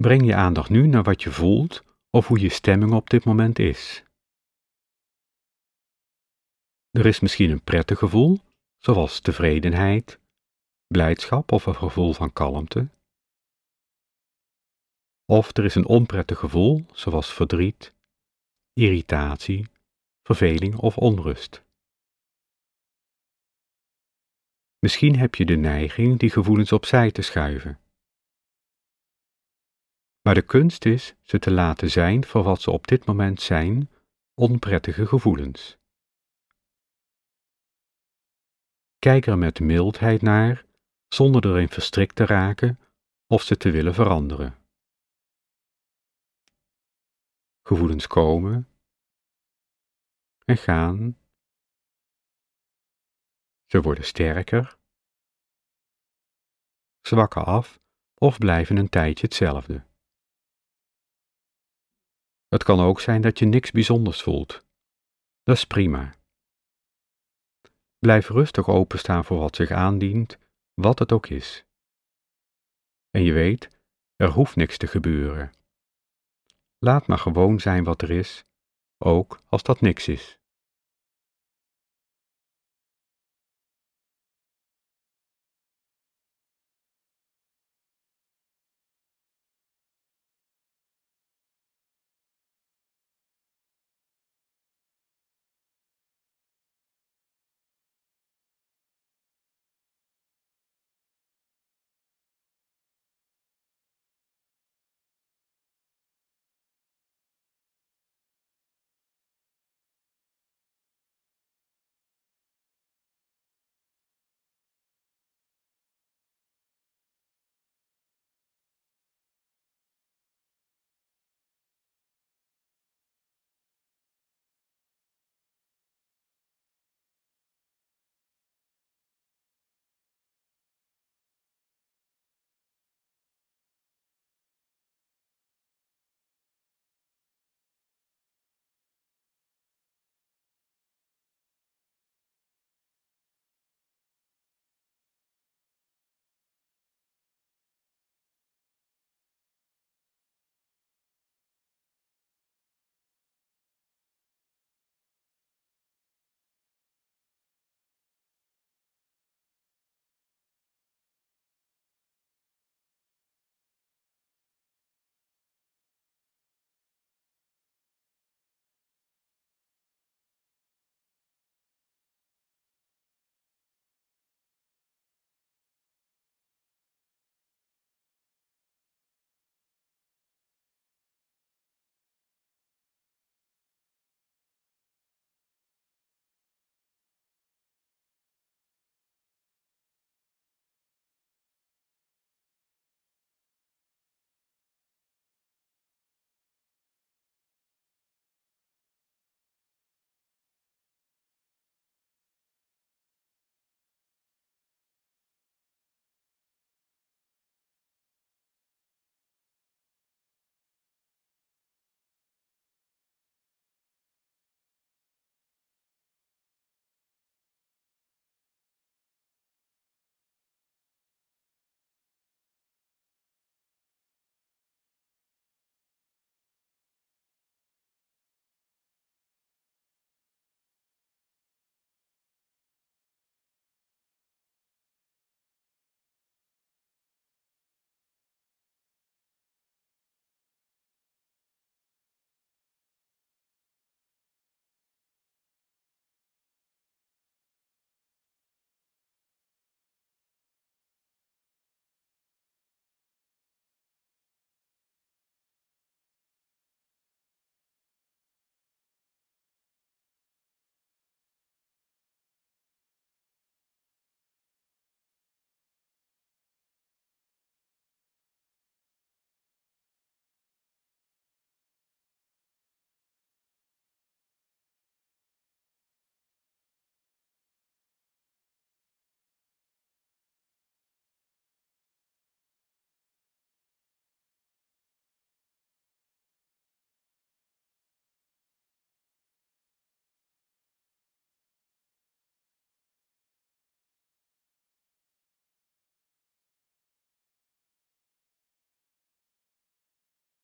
Breng je aandacht nu naar wat je voelt of hoe je stemming op dit moment is. Er is misschien een prettig gevoel, zoals tevredenheid, blijdschap of een gevoel van kalmte. Of er is een onprettig gevoel, zoals verdriet, irritatie, verveling of onrust. Misschien heb je de neiging die gevoelens opzij te schuiven. Maar de kunst is ze te laten zijn voor wat ze op dit moment zijn, onprettige gevoelens. Kijk er met mildheid naar, zonder erin verstrikt te raken of ze te willen veranderen. Gevoelens komen en gaan. Ze worden sterker, zwakken af of blijven een tijdje hetzelfde. Het kan ook zijn dat je niks bijzonders voelt. Dat is prima. Blijf rustig openstaan voor wat zich aandient, wat het ook is. En je weet, er hoeft niks te gebeuren. Laat maar gewoon zijn wat er is, ook als dat niks is.